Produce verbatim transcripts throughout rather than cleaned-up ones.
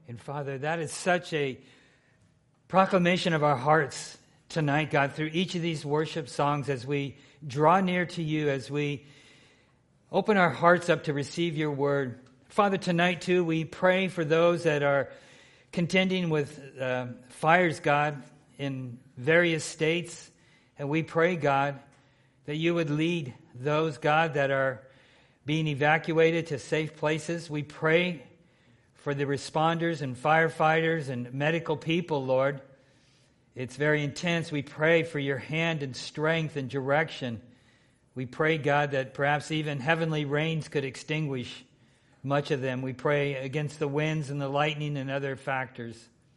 And Father, that is such a proclamation of our hearts tonight, God, through each of these worship songs as we draw near to you, as we open our hearts up to receive your word. Father, tonight too, we pray for those that are contending with uh, fires, God, in various states. And we pray, God, that you would lead those, God, that are being evacuated to safe places. We pray for the responders and firefighters and medical people, Lord. It's very intense. We pray for your hand and strength and direction. We pray, God, that perhaps even heavenly rains could extinguish much of them. We pray against the winds and the lightning and other factors.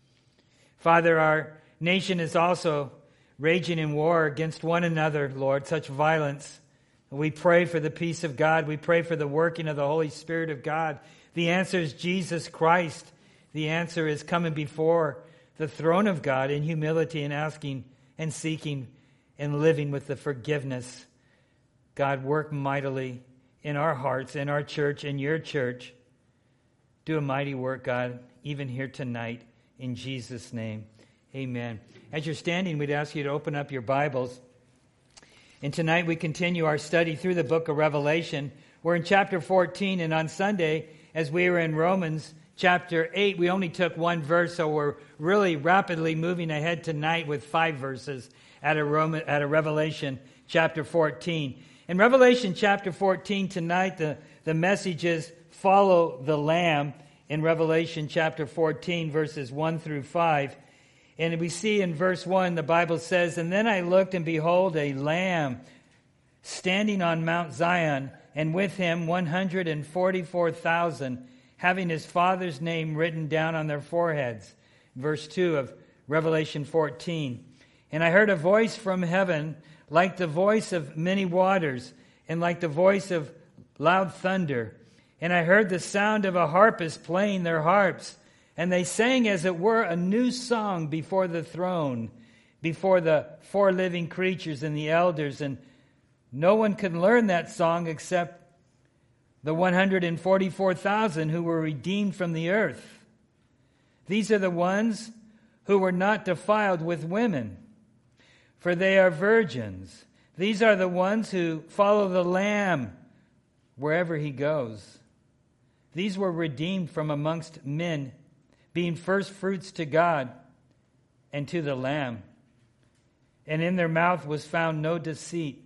Father, our nation is also raging in war against one another, Lord, such violence. We pray for the peace of God. We pray for the working of the Holy Spirit of God. The answer is Jesus Christ. The answer is coming before the throne of God in humility and asking and seeking and living with the forgiveness. God, work mightily in our hearts, in our church, in your church. Do a mighty work, God, even here tonight, in Jesus' name. Amen. As you're standing, we'd ask you to open up your Bibles. And tonight we continue our study through the book of Revelation. We're in chapter fourteen, and on Sunday, as we were in Romans chapter eight, we only took one verse, so we're really rapidly moving ahead tonight with five verses at a, Roman, at a Revelation chapter fourteen. In Revelation chapter fourteen tonight, the, the message is follow the Lamb in Revelation chapter fourteen, verses one through five. And we see in verse one, the Bible says, "And then I looked, and behold, a Lamb standing on Mount Zion, and with him one hundred forty-four thousand, having his Father's name written down on their foreheads." Verse two of Revelation fourteen. "And I heard a voice from heaven, like the voice of many waters, and like the voice of loud thunder. And I heard the sound of a harpist playing their harps. And they sang, as it were, a new song before the throne, before the four living creatures and the elders. And no one could learn that song except the one hundred forty-four thousand who were redeemed from the earth. These are the ones who were not defiled with women, for they are virgins. These are the ones who follow the Lamb wherever he goes. These were redeemed from amongst men, being first fruits to God and to the Lamb. And in their mouth was found no deceit.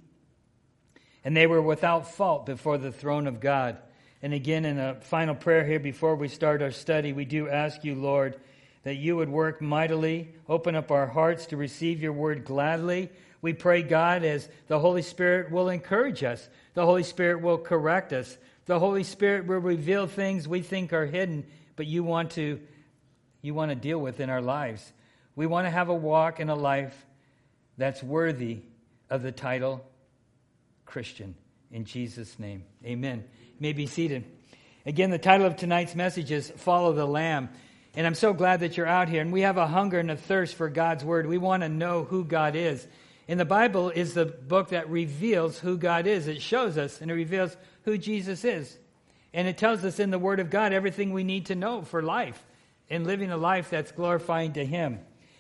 And they were without fault before the throne of God." And again, in a final prayer here before we start our study, we do ask you, Lord, that you would work mightily, open up our hearts to receive your word gladly. We pray, God, as the Holy Spirit will encourage us. The Holy Spirit will correct us. The Holy Spirit will reveal things we think are hidden, but you want to, you want to deal with in our lives. We want to have a walk and a life that's worthy of the title Christian. In Jesus' name, amen. You may be seated. Again, the title of tonight's message is Follow the Lamb. And I'm so glad that you're out here. And we have a hunger and a thirst for God's word. We want to know who God is. And the Bible is the book that reveals who God is. It shows us and it reveals who Jesus is. And it tells us in the Word of God everything we need to know for life and living a life that's glorifying to Him.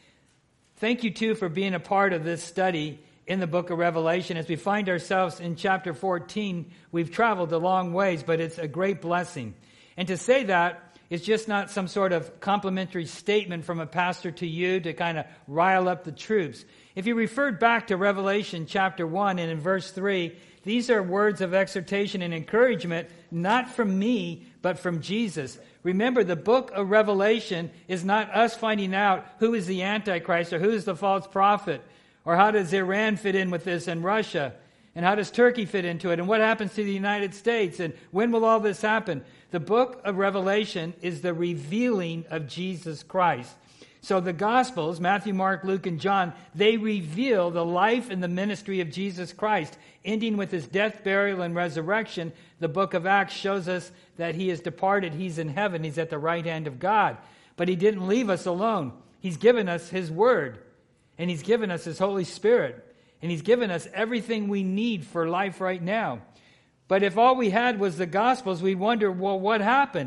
Thank you, too, for being a part of this study in the book of Revelation. As we find ourselves in chapter fourteen, we've traveled a long ways, but it's a great blessing. And to say that is just not some sort of complimentary statement from a pastor to you to kind of rile up the troops. If you referred back to Revelation chapter one and in verse three, these are words of exhortation and encouragement, not from me, but from Jesus. Remember, the book of Revelation is not us finding out who is the Antichrist or who is the false prophet, or how does Iran fit in with this and Russia, and how does Turkey fit into it, and what happens to the United States, and when will all this happen? The book of Revelation is the revealing of Jesus Christ. So the Gospels, Matthew, Mark, Luke, and John, they reveal the life and the ministry of Jesus Christ, ending with his death, burial, and resurrection. The book of Acts shows us that he has departed. He's in heaven. He's at the right hand of God. But he didn't leave us alone. He's given us his word, and he's given us his Holy Spirit, and he's given us everything we need for life right now. But if all we had was the Gospels, we'd wonder, well, what happened?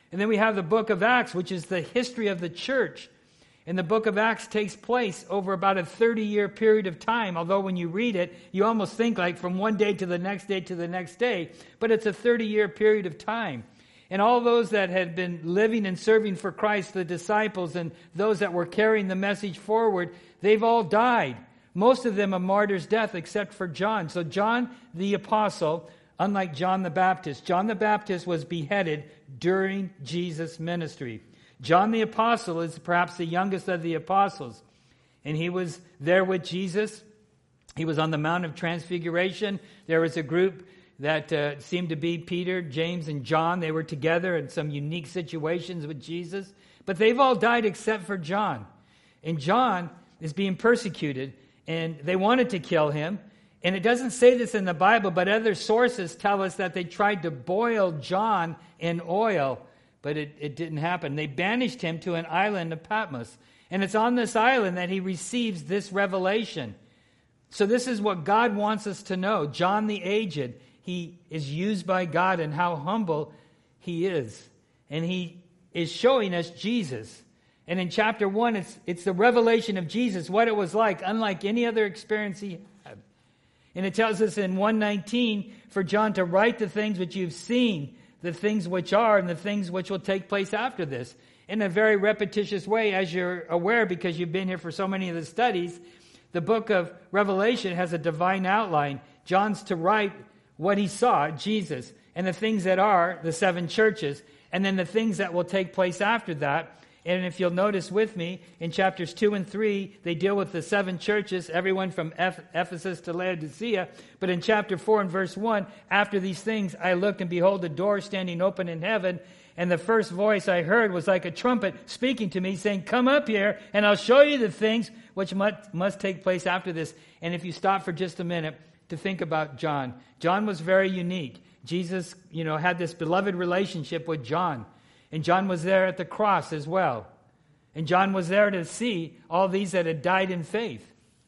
And then we have the book of Acts, which is the history of the church. And the book of Acts takes place over about a thirty-year period of time, although when you read it, you almost think like from one day to the next day to the next day. But it's a thirty-year period of time. And all those that had been living and serving for Christ, the disciples and those that were carrying the message forward, they've all died. Most of them a martyr's death except for John. So John the Apostle, unlike John the Baptist, John the Baptist was beheaded during Jesus' ministry. John the Apostle is perhaps the youngest of the apostles. And he was there with Jesus. He was on the Mount of Transfiguration. There was a group that uh, seemed to be Peter, James, and John. They were together in some unique situations with Jesus. But they've all died except for John. And John is being persecuted, and they wanted to kill him. And it doesn't say this in the Bible, but other sources tell us that they tried to boil John in oil, but it, it didn't happen. They banished him to an island of Patmos. And it's on this island that he receives this revelation. So this is what God wants us to know. John the Aged, he is used by God and how humble he is. And he is showing us Jesus. And in chapter one, it's, it's the revelation of Jesus, what it was like, unlike any other experience he had. And it tells us in one nineteen for John to write the things which you've seen, the things which are, and the things which will take place after this. In a very repetitious way, as you're aware, because you've been here for so many of the studies, the book of Revelation has a divine outline. John's to write what he saw, Jesus, and the things that are, the seven churches, and then the things that will take place after that. And if you'll notice with me, in chapters two and three, they deal with the seven churches, everyone from Eph- Ephesus to Laodicea. But in chapter four and verse one, after these things, I looked and behold a door standing open in heaven. And the first voice I heard was like a trumpet speaking to me, saying, come up here, and I'll show you the things which must, must take place after this. And if you stop for just a minute to think about John, John was very unique. Jesus, you know, had this beloved relationship with John. And John was there at the cross as well. And John was there to see all these that had died in faith.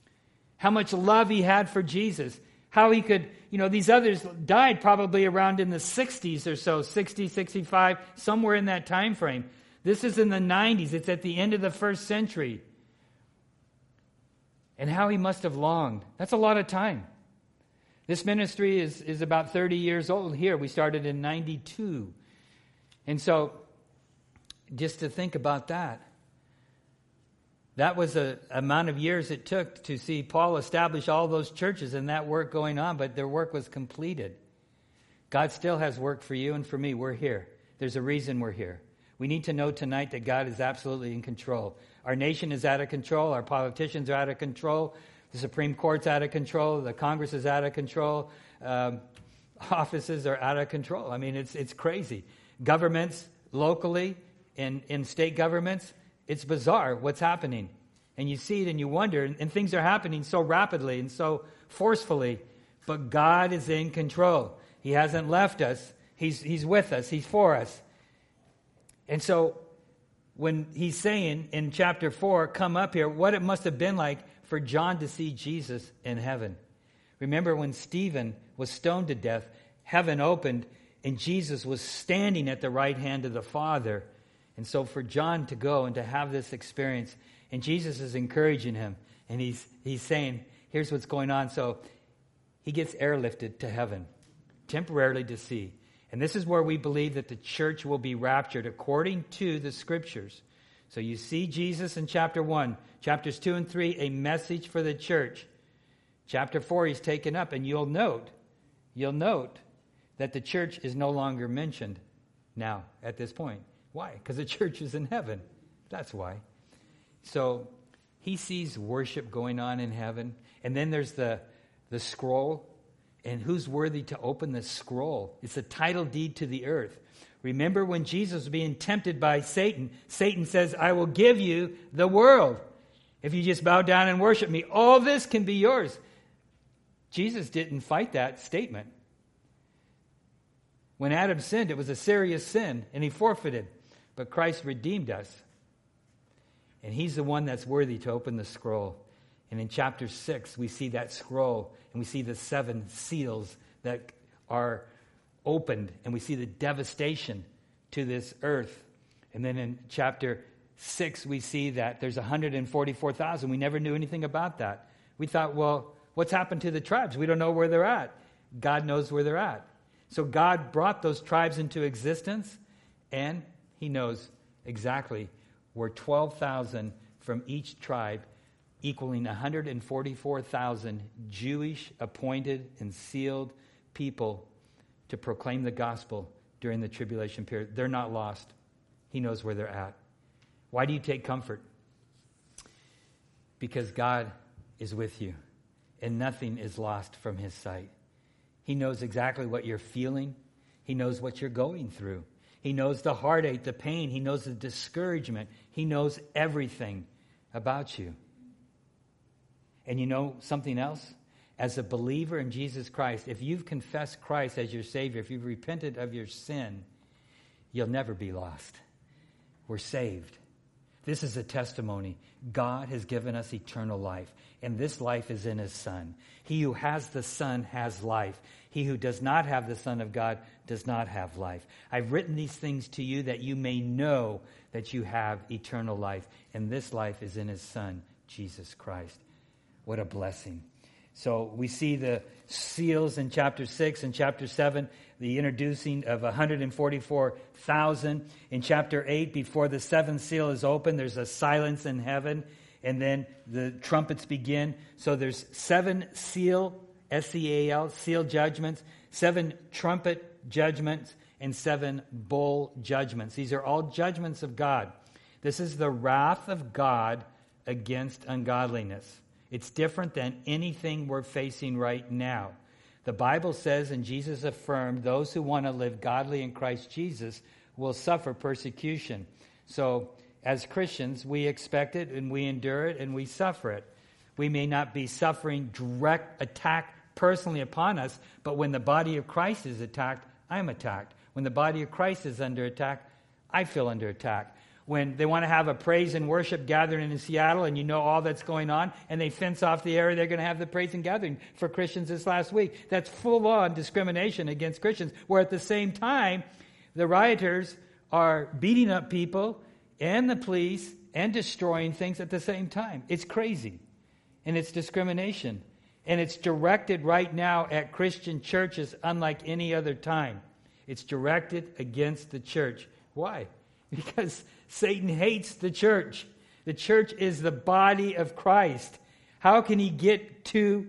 How much love he had for Jesus. How he could, you know, these others died probably around in the sixties or so, sixty, sixty-five, somewhere in that time frame. This is in the nineties. It's at the end of the first century. And how he must have longed. That's a lot of time. This ministry is, is about thirty years old here. We started in ninety-two. And so, just to think about that, that was a amount of years it took to see Paul establish all those churches and that work going on, but their work was completed. God still has work for you and for me. We're here. There's a reason we're here. We need to know tonight that God is absolutely in control. Our nation is out of control. Our politicians are out of control. The Supreme Court's out of control. The Congress is out of control. Um, offices are out of control. I mean, it's it's crazy. Governments locally, in, in state governments, it's bizarre what's happening. And you see it and you wonder, and, and things are happening so rapidly and so forcefully. But God is in control. He hasn't left us. He's, he's with us. He's for us. And so when he's saying in chapter four, come up here, what it must have been like for John to see Jesus in heaven. Remember when Stephen was stoned to death, heaven opened, and Jesus was standing at the right hand of the Father. And so for John to go and to have this experience, and Jesus is encouraging him, and he's he's saying, here's what's going on. So he gets airlifted to heaven, temporarily to see. And this is where we believe that the church will be raptured according to the Scriptures. So you see Jesus in chapter one, chapters two and three, a message for the church. Chapter four, he's taken up, and you'll note, you'll note that the church is no longer mentioned now at this point. Why? Because the church is in heaven. That's why. So he sees worship going on in heaven. And then there's the, the scroll. And who's worthy to open the scroll? It's a title deed to the earth. Remember when Jesus was being tempted by Satan, Satan says, I will give you the world. If you just bow down and worship me, all this can be yours. Jesus didn't fight that statement. When Adam sinned, it was a serious sin, and he forfeited. But Christ redeemed us. And he's the one that's worthy to open the scroll. And in chapter six, we see that scroll, and we see the seven seals that are opened, and we see the devastation to this earth. And then in chapter six, we see that there's one hundred forty-four thousand. We never knew anything about that. We thought, well, what's happened to the tribes? We don't know where they're at. God knows where they're at. So God brought those tribes into existence, and he knows exactly where twelve thousand from each tribe, equaling one hundred forty-four thousand Jewish appointed and sealed people to proclaim the gospel during the tribulation period. They're not lost. He knows where they're at. Why do you take comfort? Because God is with you, and nothing is lost from his sight. He knows exactly what you're feeling. He knows what you're going through. He knows the heartache, the pain. He knows the discouragement. He knows everything about you. And you know something else? As a believer in Jesus Christ, if you've confessed Christ as your Savior, if you've repented of your sin, you'll never be lost. We're saved. This is a testimony. God has given us eternal life, and this life is in his Son. He who has the Son has life. He who does not have the Son of God does not have life. I've written these things to you that you may know that you have eternal life, and this life is in his Son, Jesus Christ. What a blessing. So we see the seals in chapter six and chapter seven, the introducing of one hundred forty-four thousand. In chapter eight, before the seventh seal is open, there's a silence in heaven, and then the trumpets begin. So there's seven seal, S E A L, seal judgments, seven trumpet judgments, and seven bowl judgments. These are all judgments of God. This is the wrath of God against ungodliness. It's different than anything we're facing right now. The Bible says, and Jesus affirmed, those who want to live godly in Christ Jesus will suffer persecution. So as Christians, we expect it and we endure it and we suffer it. We may not be suffering direct attack personally upon us, but when the body of Christ is attacked, I'm attacked. When the body of Christ is under attack, I feel under attack. When they want to have a praise and worship gathering in Seattle and you know all that's going on and they fence off the area they're going to have the praise and gathering for Christians this last week. That's full-on discrimination against Christians, where at the same time the rioters are beating up people and the police and destroying things at the same time. It's crazy, and it's discrimination, and it's directed right now at Christian churches unlike any other time. It's directed against the church. Why? Because Satan hates the church. The church is the body of Christ. How can he get to,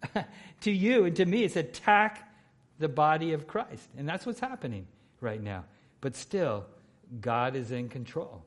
to you and to me? It's attack the body of Christ. And that's what's happening right now. But still, God is in control.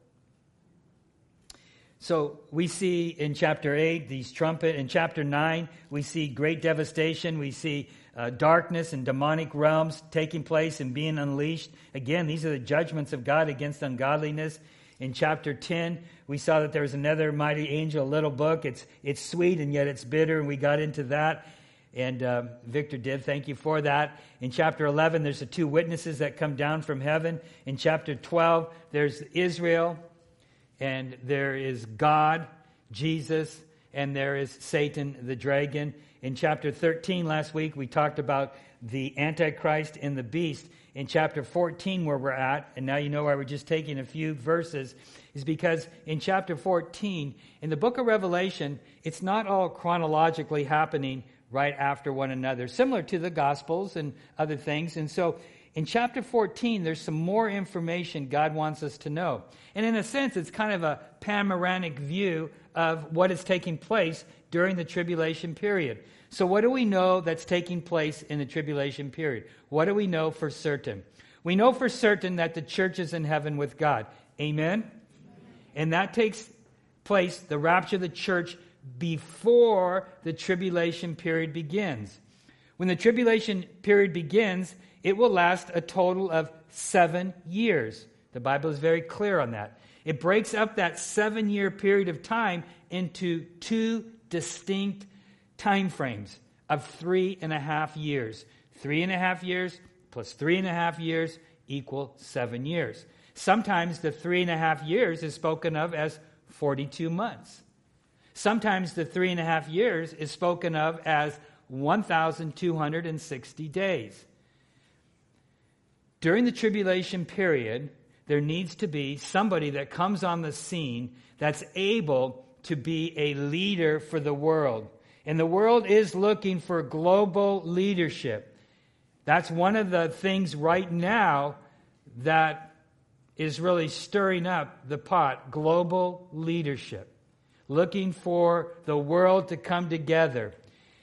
So we see in chapter eight, these trumpet. In chapter nine, we see great devastation. We see uh, darkness and demonic realms taking place and being unleashed. Again, these are the judgments of God against ungodliness. In chapter ten, we saw that there was another mighty angel, a little book. It's it's sweet and yet it's bitter, and we got into that. And uh, Victor did. Thank you for that. In chapter eleven, there's the two witnesses that come down from heaven. In chapter twelve, there's Israel, and there is God, Jesus, and there is Satan, the dragon. In chapter thirteen last week, we talked about the Antichrist and the beast. In chapter fourteen, where we're at, and now you know why we're just taking a few verses, is because in chapter fourteen, in the book of Revelation, it's not all chronologically happening right after one another, similar to the Gospels and other things. And so in chapter fourteen, there's some more information God wants us to know. And in a sense, it's kind of a panoramic view of what is taking place during the tribulation period. So what do we know that's taking place in the tribulation period? What do we know for certain? We know for certain that the church is in heaven with God. Amen? And that takes place, the rapture of the church, before the tribulation period begins. When the tribulation period begins, it will last a total of seven years. The Bible is very clear on that. It breaks up that seven-year period of time into two distinct time frames of three and a half years. Three and a half years plus three and a half years equal seven years. Sometimes the three and a half years is spoken of as forty-two months. Sometimes the three and a half years is spoken of as one thousand two hundred sixty days. During the tribulation period, there needs to be somebody that comes on the scene that's able to be a leader for the world. And the world is looking for global leadership. That's one of the things right now that is really stirring up the pot. Global leadership. Looking for the world to come together.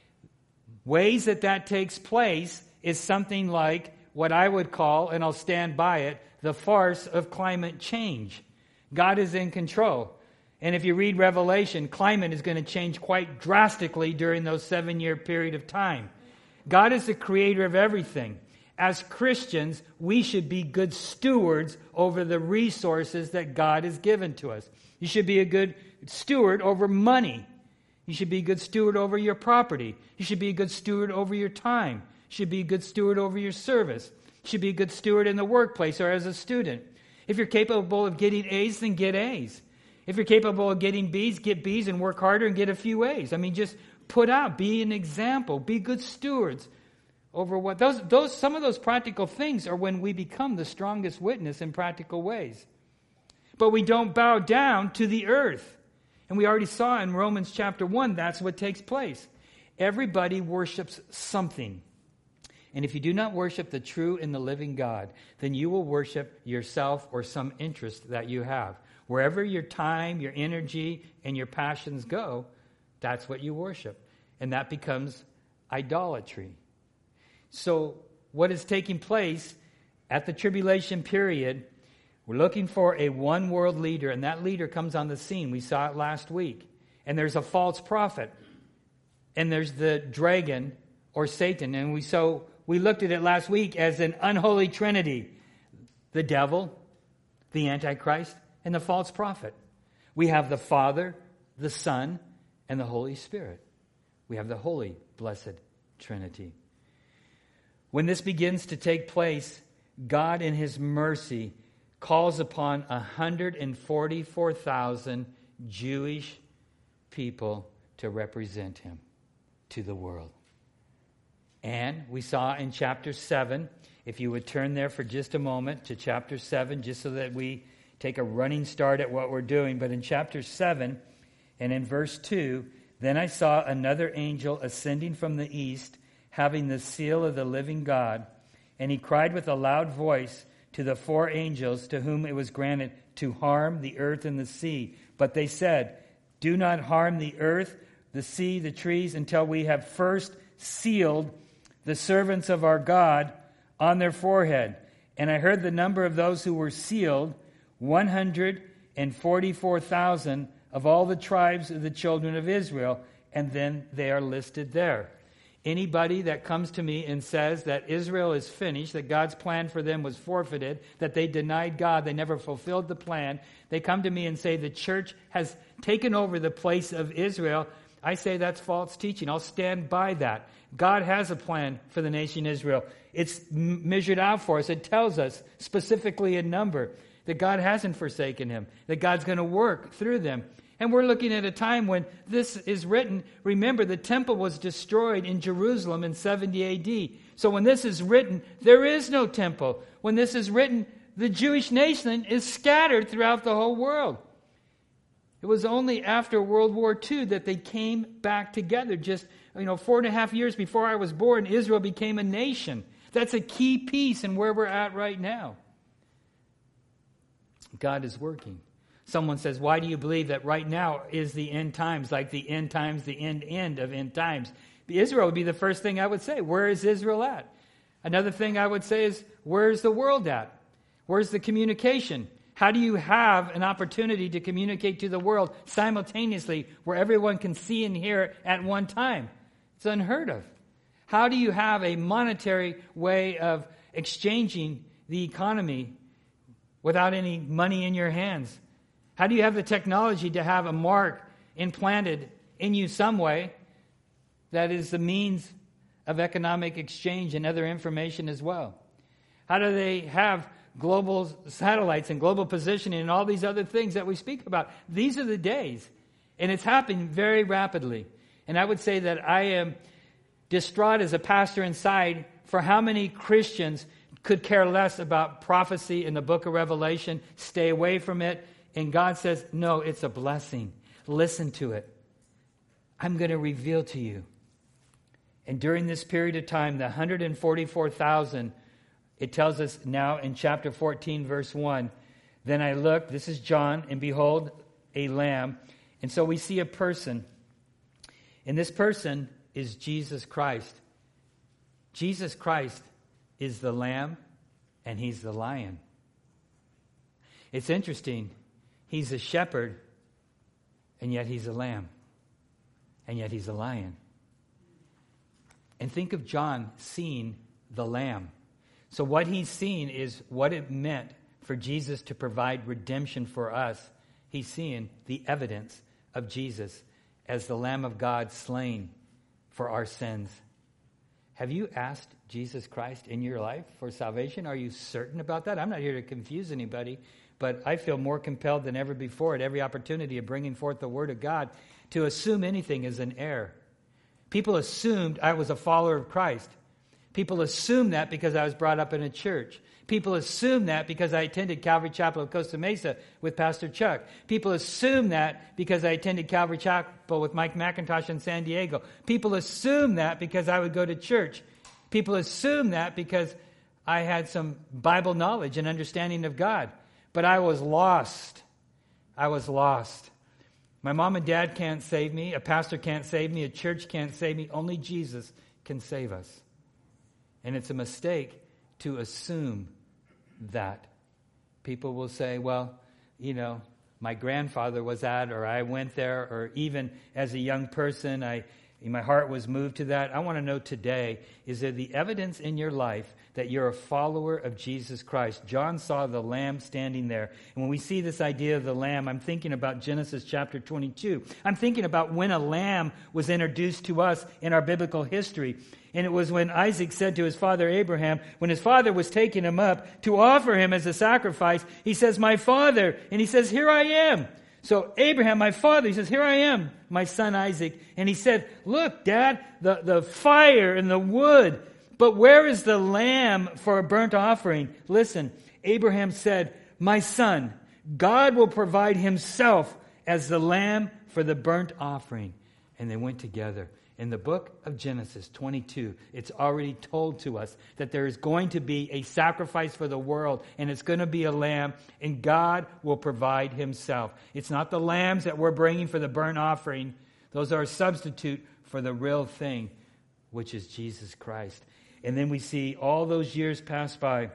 Ways that that takes place is something like what I would call, and I'll stand by it, the farce of climate change. God is in control. And if you read Revelation, climate is going to change quite drastically during those seven-year period of time. God is the creator of everything. As Christians, we should be good stewards over the resources that God has given to us. You should be a good steward over money. You should be a good steward over your property. You should be a good steward over your time. You should be a good steward over your service. You should be a good steward in the workplace or as a student. If you're capable of getting A's, then get A's. If you're capable of getting B's, get B's and work harder and get a few A's. I mean, just put out, be an example, be good stewards over what those those some of those practical things are when we become the strongest witness in practical ways. But we don't bow down to the earth. And we already saw in Romans chapter one, that's what takes place. Everybody worships something. And if you do not worship the true and the living God, then you will worship yourself or some interest that you have. Wherever your time, your energy, and your passions go, that's what you worship. And that becomes idolatry. So what is taking place at the tribulation period, we're looking for a one world leader, and that leader comes on the scene. We saw it last week. And there's a false prophet. And there's the dragon or Satan. And we so we looked at it last week as an unholy trinity. The devil, the Antichrist, and the false prophet. We have the Father, the Son, and the Holy Spirit. We have the Holy Blessed Trinity. When this begins to take place, God in His mercy calls upon one hundred forty-four thousand Jewish people to represent Him to the world. And we saw in chapter seven, if you would turn there for just a moment to chapter seven, just so that we take a running start at what we're doing. But in chapter seven and in verse two, then I saw another angel ascending from the east, having the seal of the living God. And he cried with a loud voice to the four angels to whom it was granted to harm the earth and the sea. But they said, do not harm the earth, the sea, the trees, until we have first sealed the servants of our God on their forehead. And I heard the number of those who were sealed, one hundred forty-four thousand of all the tribes of the children of Israel. And then they are listed there. Anybody that comes to me and says that Israel is finished, that God's plan for them was forfeited, that they denied God, they never fulfilled the plan, they come to me and say the church has taken over the place of Israel, I say that's false teaching. I'll stand by that. God has a plan for the nation Israel. It's measured out for us. It tells us specifically in number that God hasn't forsaken him, that God's going to work through them. And we're looking at a time when this is written. Remember, the temple was destroyed in Jerusalem in seventy A D. So when this is written, there is no temple. When this is written, the Jewish nation is scattered throughout the whole world. It was only after World War Two that they came back together. Just, you know, four and a half years before I was born, Israel became a nation. That's a key piece in where we're at right now. God is working. Someone says, why do you believe that right now is the end times, like the end times, the end end of end times? Israel would be the first thing I would say. Where is Israel at? Another thing I would say is, where's the world at? Where's the communication? How do you have an opportunity to communicate to the world simultaneously where everyone can see and hear at one time? It's unheard of. How do you have a monetary way of exchanging the economy without any money in your hands? How do you have the technology to have a mark implanted in you some way that is the means of economic exchange and other information as well? How do they have global satellites and global positioning and all these other things that we speak about? These are the days, and it's happening very rapidly. And I would say that I am distraught as a pastor inside for how many Christians could care less about prophecy in the book of Revelation, stay away from it. And God says, no, it's a blessing. Listen to it. I'm going to reveal to you. And during this period of time, the one hundred forty-four thousand, it tells us now in chapter fourteen, verse one, then I looked, this is John, and behold, a lamb. And so we see a person. And this person is Jesus Christ. Jesus Christ is the lamb, and he's the lion. It's interesting. He's a shepherd, and yet he's a lamb. And yet he's a lion. And think of John seeing the lamb. So what he's seeing is what it meant for Jesus to provide redemption for us. He's seeing the evidence of Jesus as the Lamb of God slain for our sins. Have you asked Jesus Christ in your life for salvation? Are you certain about that? I'm not here to confuse anybody, but I feel more compelled than ever before at every opportunity of bringing forth the Word of God to assume anything is an error. People assumed I was a follower of Christ. People assumed that because I was brought up in a church. People assume that because I attended Calvary Chapel of Costa Mesa with Pastor Chuck. People assume that because I attended Calvary Chapel with Mike McIntosh in San Diego. People assume that because I would go to church. People assume that because I had some Bible knowledge and understanding of God. But I was lost. I was lost. My mom and dad can't save me. A pastor can't save me. A church can't save me. Only Jesus can save us. And it's a mistake to assume that. People will say, well, you know, my grandfather was at, or I went there, or even as a young person, I my heart was moved to that. I want to know today, is there the evidence in your life that you're a follower of Jesus Christ? John saw the lamb standing there. And when we see this idea of the lamb, I'm thinking about Genesis chapter twenty-two. I'm thinking about when a lamb was introduced to us in our biblical history. And it was when Isaac said to his father Abraham, when his father was taking him up to offer him as a sacrifice, he says, my father. And he says, here I am. So Abraham, my father, he says, here I am, my son Isaac. And he said, look, Dad, the, the fire and the wood, but where is the lamb for a burnt offering? Listen, Abraham said, my son, God will provide himself as the lamb for the burnt offering. And they went together. In the book of Genesis twenty-two, it's already told to us that there is going to be a sacrifice for the world, and it's going to be a lamb, and God will provide himself. It's not the lambs that we're bringing for the burnt offering. Those are a substitute for the real thing, which is Jesus Christ. And then we see all those years pass by,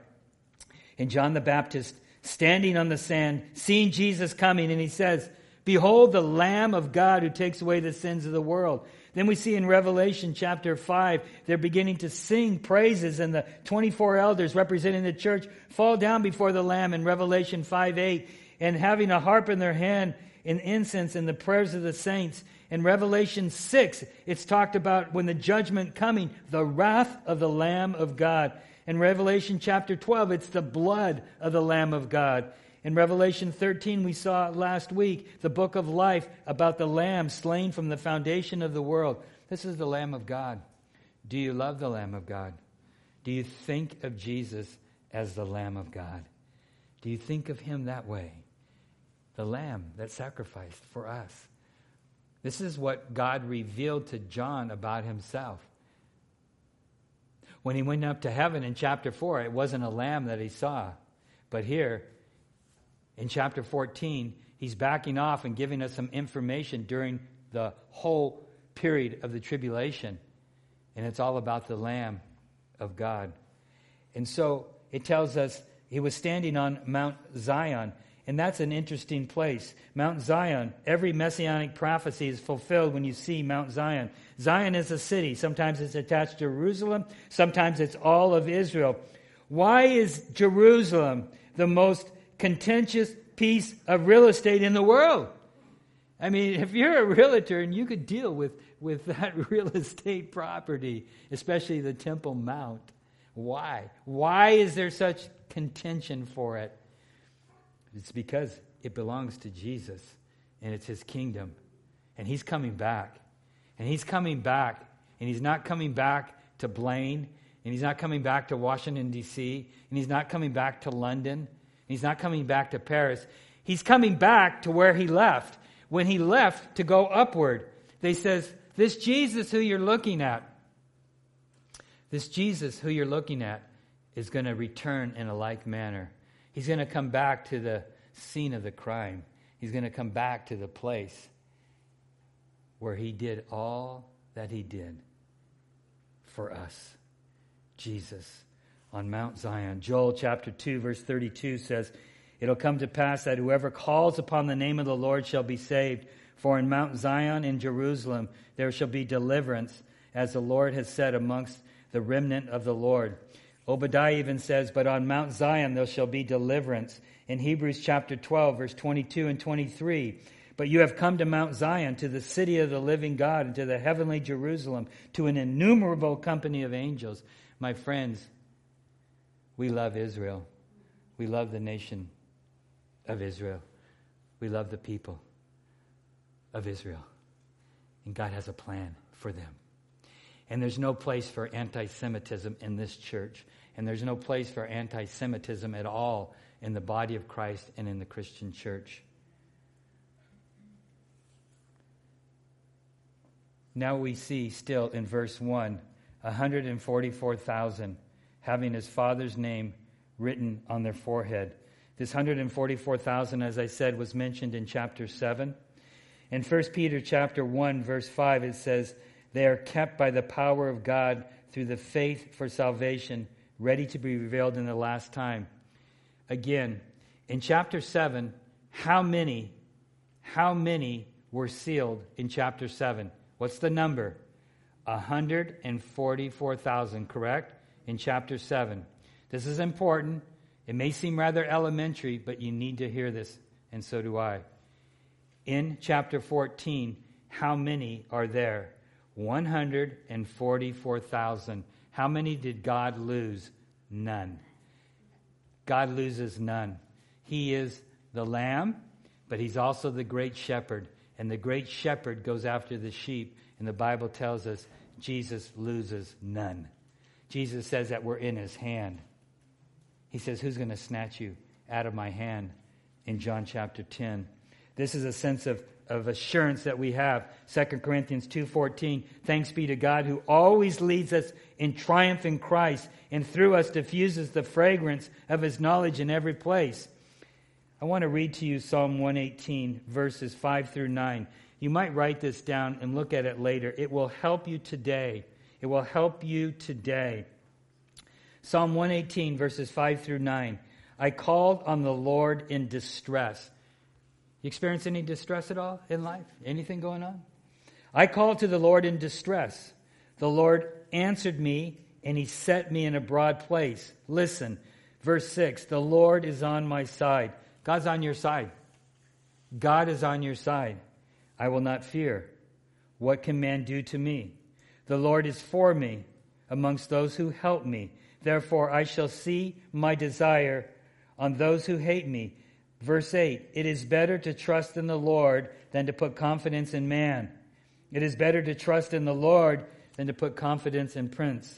and John the Baptist standing on the sand, seeing Jesus coming, and he says, behold the Lamb of God who takes away the sins of the world. Then we see in Revelation chapter five, they're beginning to sing praises, and the twenty-four elders representing the church fall down before the Lamb in Revelation five eight, and having a harp in their hand and incense and the prayers of the saints. In Revelation six, it's talked about when the judgment coming, the wrath of the Lamb of God. In Revelation chapter twelve, it's the blood of the Lamb of God. In Revelation thirteen, we saw last week the book of life about the Lamb slain from the foundation of the world. This is the Lamb of God. Do you love the Lamb of God? Do you think of Jesus as the Lamb of God? Do you think of him that way? The Lamb that sacrificed for us. This is what God revealed to John about himself. When he went up to heaven in chapter four, it wasn't a lamb that he saw. But here, in chapter fourteen, he's backing off and giving us some information during the whole period of the tribulation. And it's all about the Lamb of God. And so it tells us he was standing on Mount Zion. And that's an interesting place. Mount Zion, every messianic prophecy is fulfilled when you see Mount Zion. Zion is a city. Sometimes it's attached to Jerusalem. Sometimes it's all of Israel. Why is Jerusalem the most contentious piece of real estate in the world? I mean, if you're a realtor and you could deal with, with that real estate property, especially the Temple Mount, why? Why is there such contention for it? It's because it belongs to Jesus, and it's his kingdom, and he's coming back. And he's coming back, and he's not coming back to Blaine, And he's not coming back to Washington, D C, and he's not coming back to London, and he's not coming back to Paris. He's coming back to where he left. When he left to go upward, they says, this Jesus who you're looking at, this Jesus who you're looking at is going to return in a like manner. He's going to come back to the scene of the crime. He's going to come back to the place where he did all that he did for us. Jesus on Mount Zion. Joel chapter two verse thirty-two says, it'll come to pass that whoever calls upon the name of the Lord shall be saved. For in Mount Zion in Jerusalem there shall be deliverance, as the Lord has said, amongst the remnant of the Lord. Obadiah even says, but on Mount Zion there shall be deliverance. In Hebrews chapter twelve, verse twenty-two and twenty-three, but you have come to Mount Zion, to the city of the living God, and to the heavenly Jerusalem, to an innumerable company of angels. My friends, we love Israel. We love the nation of Israel. We love the people of Israel. And God has a plan for them. And there's no place for anti-Semitism in this church. And there's no place for anti-Semitism at all in the body of Christ and in the Christian church. Now we see still in verse one, one hundred forty-four thousand having his Father's name written on their forehead. This one hundred forty-four thousand, as I said, was mentioned in chapter seven. In First Peter chapter one, verse five, it says, they are kept by the power of God through the faith for salvation, ready to be revealed in the last time. Again, in chapter seven, how many, how many were sealed in chapter seven? What's the number? one hundred forty-four thousand, correct? In chapter seven. This is important. It may seem rather elementary, but you need to hear this, and so do I. In chapter fourteen, how many are there? one hundred forty-four thousand. How many did God lose? None. God loses none. He is the Lamb, but he's also the great shepherd. And the great shepherd goes after the sheep. And the Bible tells us Jesus loses none. Jesus says that we're in his hand. He says, who's going to snatch you out of my hand? In John chapter ten. This is a sense of, of assurance that we have. Second Corinthians two fourteen. Thanks be to God who always leads us in triumph in Christ, and through us diffuses the fragrance of his knowledge in every place. I want to read to you Psalm one eighteen, verses five through nine. You might write this down and look at it later. It will help you today. It will help you today. Psalm one eighteen, verses five through nine. I called on the Lord in distress. You experience any distress at all in life? Anything going on? I called to the Lord in distress. The Lord answered me, and he set me in a broad place. Listen, verse six. The Lord is on my side. God's on your side. God is on your side. I will not fear. What can man do to me? The Lord is for me amongst those who help me. Therefore I shall see my desire on those who hate me. Verse eight, it is better to trust in the Lord than to put confidence in man. It is better to trust in the Lord than to put confidence in prince.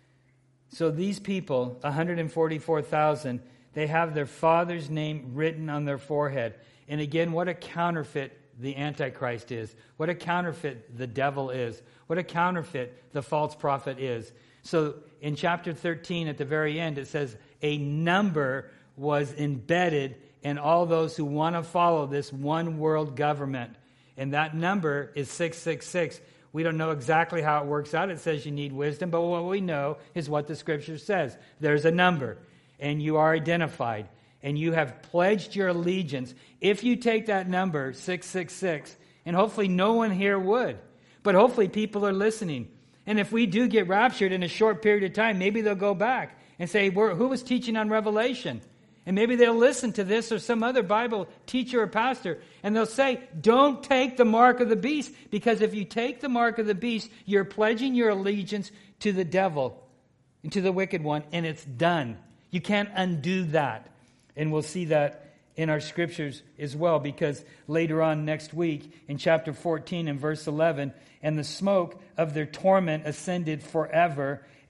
So these people, one hundred forty-four thousand, they have their Father's name written on their forehead. And again, what a counterfeit the Antichrist is. What a counterfeit the devil is. What a counterfeit the false prophet is. So in chapter thirteen, at the very end, it says a number was embedded in all those who want to follow this one world government. And that number is six six six. We don't know exactly how it works out. It says you need wisdom, but what we know is what the Scripture says. There's a number, and you are identified, and you have pledged your allegiance. If you take that number, six six six, and hopefully no one here would, but hopefully people are listening. And if we do get raptured in a short period of time, maybe they'll go back and say, who was teaching on Revelation? And maybe they'll listen to this or some other Bible teacher or pastor, and they'll say, don't take the mark of the beast, because if you take the mark of the beast, you're pledging your allegiance to the devil and to the wicked one, and it's done. You can't undo that. And we'll see that in our scriptures as well, because later on next week in chapter fourteen and verse eleven, and the smoke of their torment ascended forever,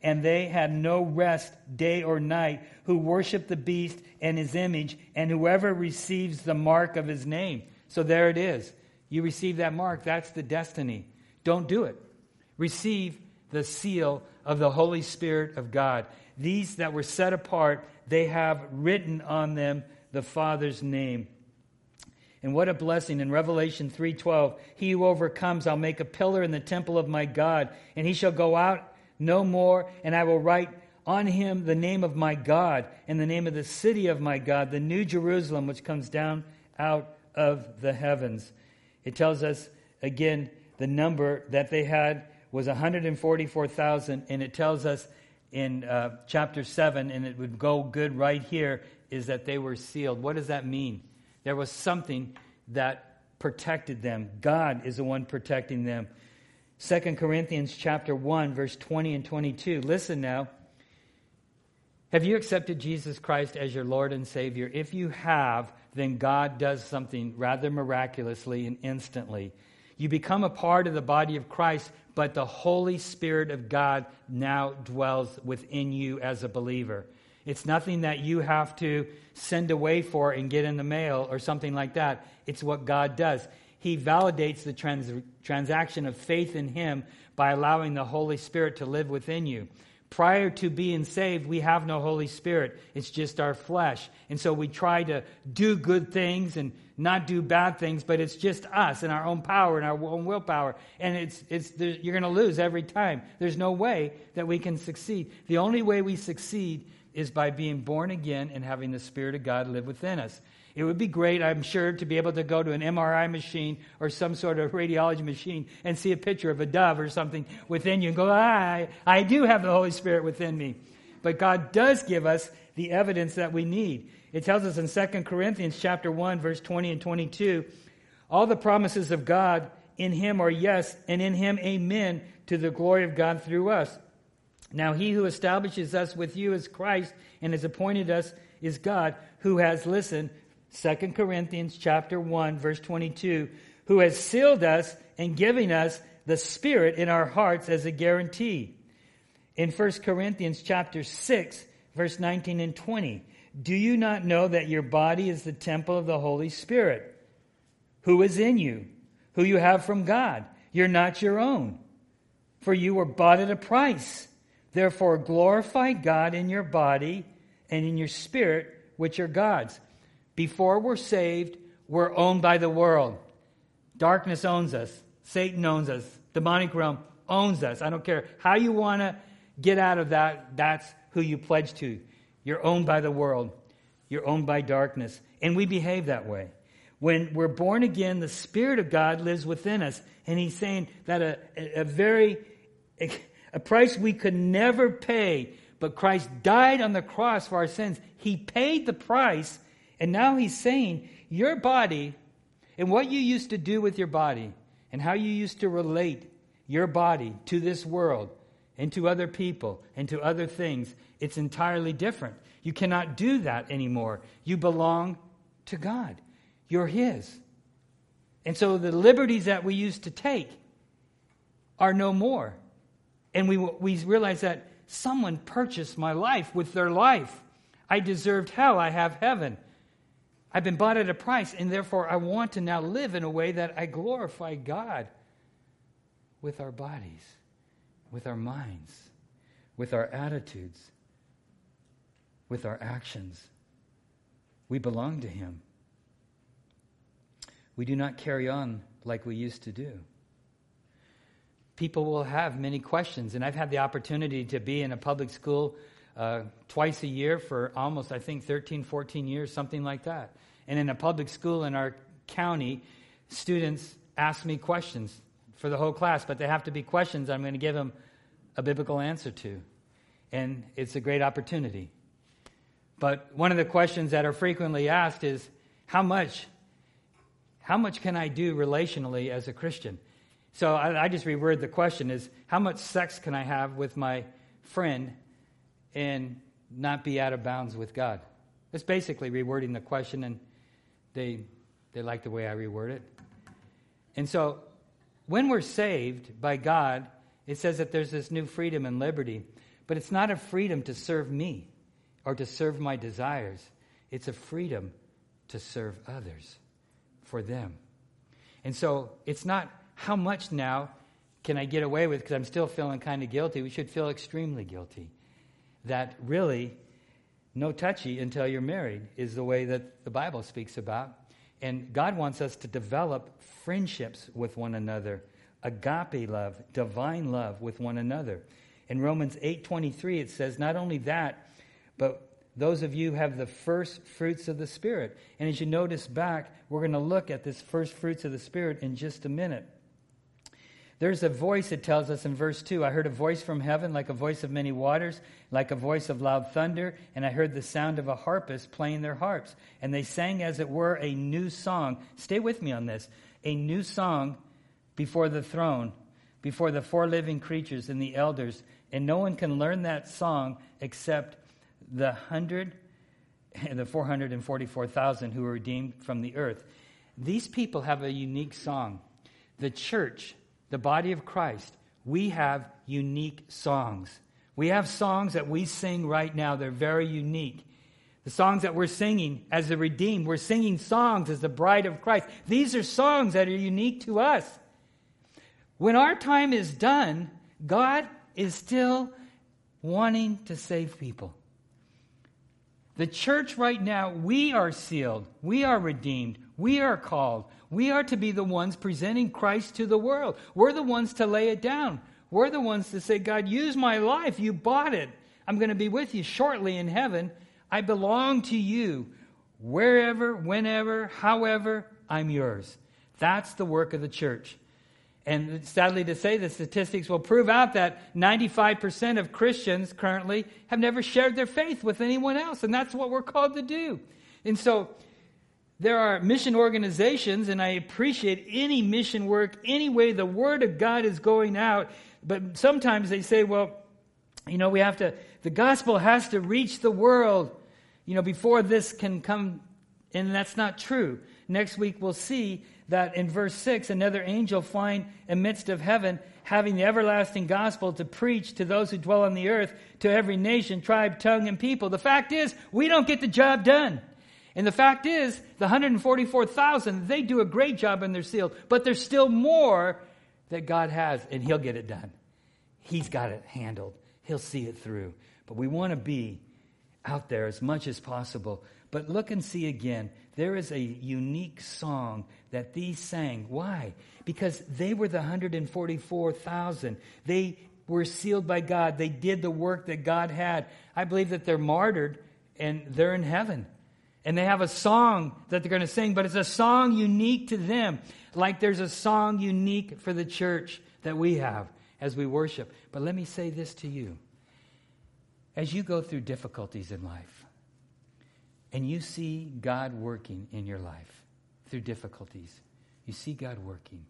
and they had no rest day or night, who worship the beast and his image, and whoever receives the mark of his name. So there it is. You receive that mark, that's the destiny. Don't do it. Receive the seal of the Holy Spirit of God. These that were set apart, they have written on them the Father's name. And what a blessing. In Revelation three twelve, he who overcomes, I'll make a pillar in the temple of my God, and he shall go out no more, and I will write on him the name of my God, and the name of the city of my God, the new Jerusalem, which comes down out of the heavens. It tells us, again, the number that they had was one hundred forty-four thousand, and it tells us in uh, chapter seven, and it would go good right here, is that they were sealed. What does that mean? There was something that protected them. God is the one protecting them. Second Corinthians chapter one, verse twenty and twenty-two. Listen now. Have you accepted Jesus Christ as your Lord and Savior? If you have, then God does something rather miraculously and instantly. You become a part of the body of Christ, but the Holy Spirit of God now dwells within you as a believer. It's nothing that you have to send away for and get in the mail or something like that. It's what God does. He validates the trans- transaction of faith in Him by allowing the Holy Spirit to live within you. Prior to being saved, we have no Holy Spirit. It's just our flesh. And so we try to do good things and not do bad things, but it's just us and our own power and our own willpower. And it's it's you're going to lose every time. There's no way that we can succeed. The only way we succeed is by being born again and having the Spirit of God live within us. It would be great, I'm sure, to be able to go to an M R I machine or some sort of radiology machine and see a picture of a dove or something within you and go, ah, I, I do have the Holy Spirit within me. But God does give us the evidence that we need. It tells us in Second Corinthians chapter one, verse twenty and twenty-two, all the promises of God in Him are yes, and in Him amen, to the glory of God through us. Now He who establishes us with you is Christ, and has appointed us is God, who has, listen, Second Corinthians chapter one, verse twenty-two, who has sealed us and given us the Spirit in our hearts as a guarantee. In First Corinthians chapter six, verse nineteen and twenty, do you not know that your body is the temple of the Holy Spirit, who is in you, who you have from God? You're not your own, for you were bought at a price. Therefore glorify God in your body and in your spirit, which are God's. Before we're saved, we're owned by the world. Darkness owns us. Satan owns us. Demonic realm owns us. I don't care how you want to get out of that. That's who you pledge to. You're owned by the world. You're owned by darkness. And we behave that way. When we're born again, the Spirit of God lives within us. And He's saying that a, a very, a price we could never pay, but Christ died on the cross for our sins. He paid the price. And now He's saying, your body and what you used to do with your body and how you used to relate your body to this world and to other people and to other things, it's entirely different. You cannot do that anymore. You belong to God. You're His. And so the liberties that we used to take are no more. And we, we realize that someone purchased my life with their life. I deserved hell. I have heaven. I've been bought at a price, and therefore I want to now live in a way that I glorify God with our bodies, with our minds, with our attitudes, with our actions. We belong to Him. We do not carry on like we used to do. People will have many questions, and I've had the opportunity to be in a public school uh, twice a year for almost, I think, thirteen, fourteen years, something like that. And in a public school in our county, students ask me questions for the whole class, but they have to be questions I'm going to give them a biblical answer to. And it's a great opportunity. But one of the questions that are frequently asked is, how much, how much can I do relationally as a Christian? So I, I just reword the question is, how much sex can I have with my friend and not be out of bounds with God? It's basically rewording the question, and they they like the way I reword it. And so when we're saved by God, it says that there's this new freedom and liberty. But it's not a freedom to serve me or to serve my desires. It's a freedom to serve others for them. And so it's not how much now can I get away with because I'm still feeling kind of guilty. We should feel extremely guilty. That really, no touchy until you're married is the way that the Bible speaks about. And God wants us to develop friendships with one another, agape love, divine love with one another. In Romans eight twenty-three, it says, not only that, but those of you who have the first fruits of the Spirit. And as you notice back, we're going to look at this first fruits of the Spirit in just a minute. There's a voice that tells us in verse two, I heard a voice from heaven like a voice of many waters, like a voice of loud thunder, and I heard the sound of a harpist playing their harps. And they sang as it were a new song. Stay with me on this. A new song before the throne, before the four living creatures and the elders. And no one can learn that song except the hundred, the four hundred and forty-four thousand who were redeemed from the earth. These people have a unique song. The church, the body of Christ, we have unique songs. We have songs that we sing right now. They're very unique. The songs that we're singing as the redeemed, we're singing songs as the bride of Christ. These are songs that are unique to us. When our time is done, God is still wanting to save people. The church right now, we are sealed. We are redeemed. We are called. We are to be the ones presenting Christ to the world. We're the ones to lay it down. We're the ones to say, God, use my life. You bought it. I'm going to be with you shortly in heaven. I belong to you. Wherever, whenever, however, I'm yours. That's the work of the church. And sadly to say, the statistics will prove out that ninety-five percent of Christians currently have never shared their faith with anyone else. And that's what we're called to do. And so there are mission organizations, and I appreciate any mission work, any way the Word of God is going out. But sometimes they say, well, you know, we have to, the gospel has to reach the world, you know, before this can come. And that's not true. Next week we'll see that in verse six, another angel flying amidst of heaven, having the everlasting gospel to preach to those who dwell on the earth, to every nation, tribe, tongue, and people. The fact is, we don't get the job done. And the fact is, the one hundred forty-four thousand, they do a great job and they're sealed. But there's still more that God has, and He'll get it done. He's got it handled. He'll see it through. But we want to be out there as much as possible. But look and see again. There is a unique song that these sang. Why? Because they were the one hundred forty-four thousand. They were sealed by God. They did the work that God had. I believe that they're martyred and they're in heaven. And they have a song that they're going to sing, but it's a song unique to them. Like there's a song unique for the church that we have as we worship. But let me say this to you. As you go through difficulties in life, and you see God working in your life through difficulties, you see God working.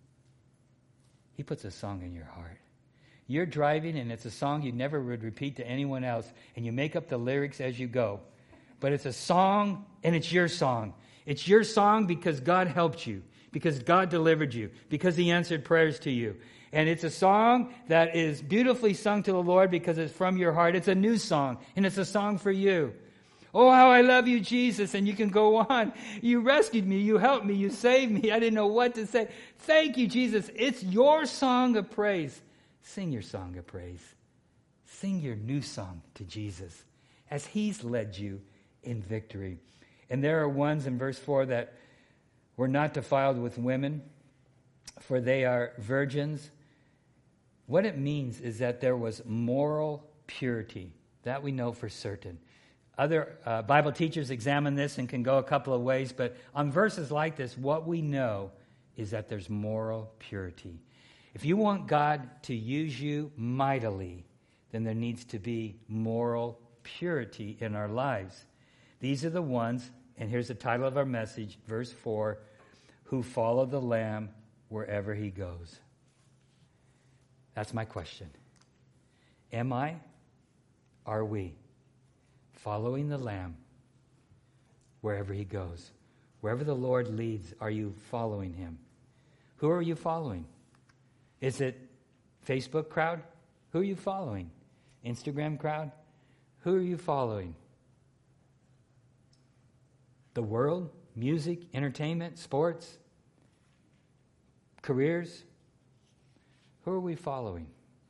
He puts a song in your heart. You're driving, and it's a song you never would repeat to anyone else, and you make up the lyrics as you go. But it's a song, and it's your song. It's your song because God helped you, because God delivered you, because He answered prayers to you. And it's a song that is beautifully sung to the Lord because it's from your heart. It's a new song, and it's a song for you. Oh, how I love you, Jesus. And you can go on. You rescued me. You helped me. You saved me. I didn't know what to say. Thank you, Jesus. It's your song of praise. Sing your song of praise. Sing your new song to Jesus as He's led you in victory. And there are ones in verse four that were not defiled with women, for they are virgins. What it means is that there was moral purity. That we know for certain. Other uh, Bible teachers examine this and can go a couple of ways, but on verses like this, what we know is that there's moral purity. If you want God to use you mightily, then there needs to be moral purity in our lives. These are the ones, and here's the title of our message, verse four, who follow the Lamb wherever He goes. That's my question. Am I? Are we? Following the Lamb wherever He goes. Wherever the Lord leads, are you following Him? Who are you following? Is it Facebook crowd? Who are you following? Instagram crowd? Who are you following? The world? Music? Entertainment? Sports? Careers? Who are we following?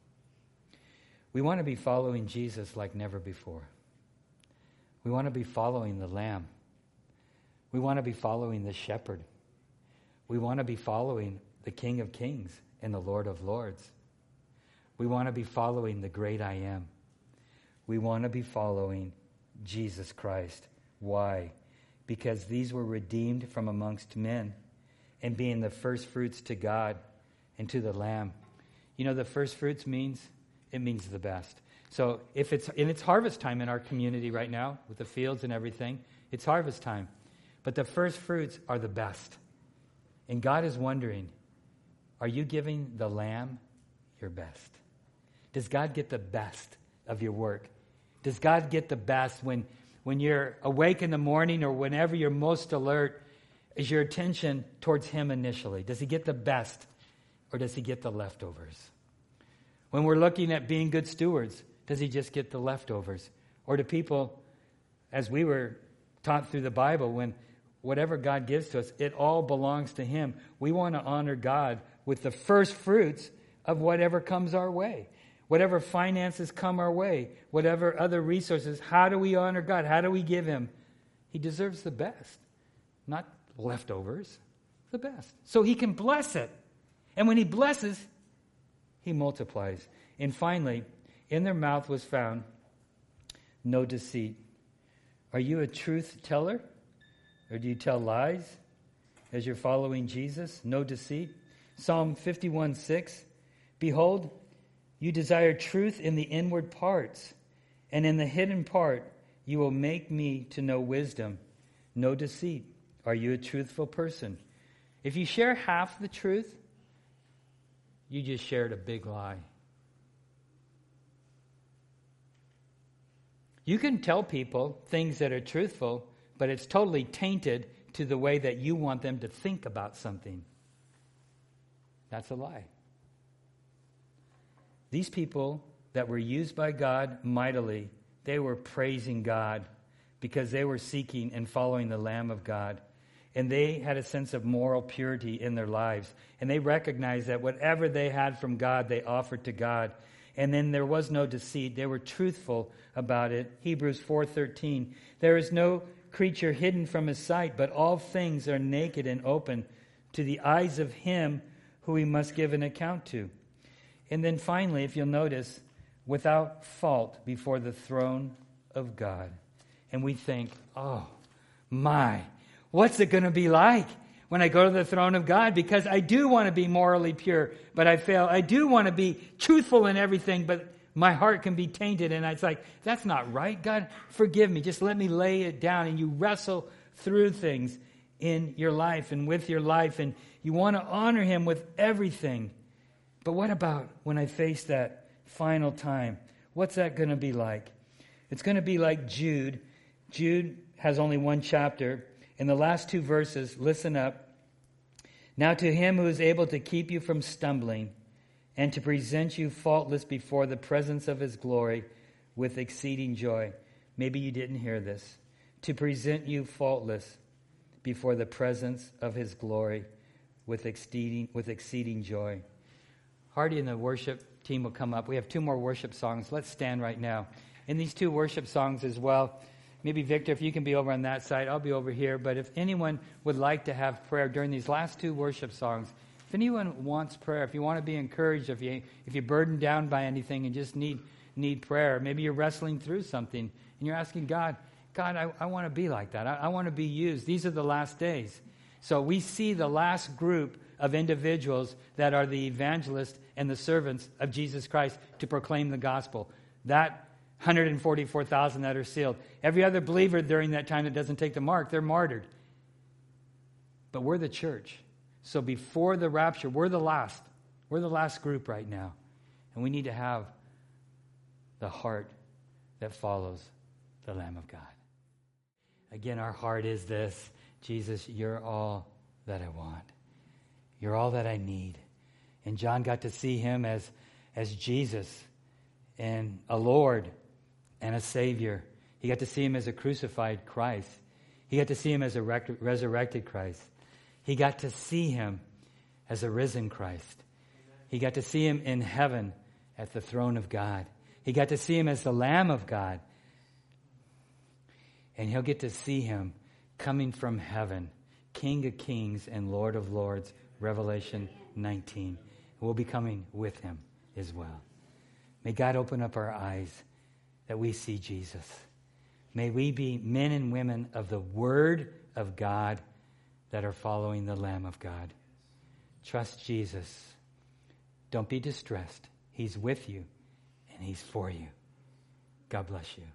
We want to be following Jesus like never before. We want to be following the Lamb. We want to be following the Shepherd. We want to be following the King of Kings and the Lord of Lords. We want to be following the great I Am. We want to be following Jesus Christ. Why? Because these were redeemed from amongst men, and being the first fruits to God and to the Lamb. You know, the first fruits means, it means the best. So if it's, and it's harvest time in our community right now, with the fields and everything, it's harvest time. But the first fruits are the best. And God is wondering, are you giving the Lamb your best? Does God get the best of your work? Does God get the best when, when you're awake in the morning or whenever you're most alert? Is your attention towards Him initially? Does He get the best, or does He get the leftovers? When we're looking at being good stewards, does He just get the leftovers? Or do people, as we were taught through the Bible, when whatever God gives to us, it all belongs to Him. We want to honor God with the first fruits of whatever comes our way. Whatever finances come our way, whatever other resources, how do we honor God? How do we give Him? He deserves the best, not leftovers, the best. So He can bless it. And when He blesses, He multiplies. And finally, in their mouth was found no deceit. Are you a truth teller? Or do you tell lies as you're following Jesus? No deceit. Psalm fifty-one six. Behold, you desire truth in the inward parts, and in the hidden part you will make me to know wisdom. No deceit. Are you a truthful person? If you share half the truth, you just shared a big lie. You can tell people things that are truthful, but it's totally tainted to the way that you want them to think about something. That's a lie. These people that were used by God mightily, they were praising God because they were seeking and following the Lamb of God. And they had a sense of moral purity in their lives. And they recognized that whatever they had from God, they offered to God. And then there was no deceit. They were truthful about it. Hebrews four thirteen. There is no creature hidden from His sight, but all things are naked and open to the eyes of Him who we must give an account to. And then finally, if you'll notice, without fault before the throne of God. And we think, oh, my, what's it going to be like when I go to the throne of God? Because I do want to be morally pure, but I fail. I do want to be truthful in everything, but my heart can be tainted. And it's like, that's not right. God, forgive me. Just let me lay it down. And you wrestle through things in your life and with your life. And you want to honor Him with everything. But what about when I face that final time? What's that going to be like? It's going to be like Jude. Jude has only one chapter. In the last two verses, listen up. Now to Him who is able to keep you from stumbling and to present you faultless before the presence of His glory with exceeding joy. Maybe you didn't hear this. To present you faultless before the presence of His glory with exceeding, with exceeding joy. Hardy and the worship team will come up. We have two more worship songs. Let's stand right now. In these two worship songs as well, maybe Victor, if you can be over on that side, I'll be over here. But if anyone would like to have prayer during these last two worship songs, if anyone wants prayer, if you want to be encouraged, if, you, if you're burdened down by anything and just need, need prayer, maybe you're wrestling through something and you're asking God, God, I, I want to be like that. I, I want to be used. These are the last days. So we see the last group of individuals that are the evangelists and the servants of Jesus Christ to proclaim the gospel. That one hundred forty-four thousand that are sealed. Every other believer during that time that doesn't take the mark, they're martyred. But we're the church. So before the rapture, we're the last. We're the last group right now. And we need to have the heart that follows the Lamb of God. Again, our heart is this: Jesus, you're all that I want. You're all that I need. And John got to see Him as, as Jesus. and a Lord and a Savior. He got to see him as a crucified Christ. He got to see him as a rec- resurrected Christ. He got to see him as a risen Christ. He got to see him in heaven at the throne of God. He got to see him as the Lamb of God. And he'll get to see him coming from heaven, King of kings and Lord of lords, Revelation nineteen. We'll be coming with him as well. May God open up our eyes that we see Jesus. May we be men and women of the Word of God that are following the Lamb of God. Trust Jesus. Don't be distressed. He's with you and he's for you. God bless you.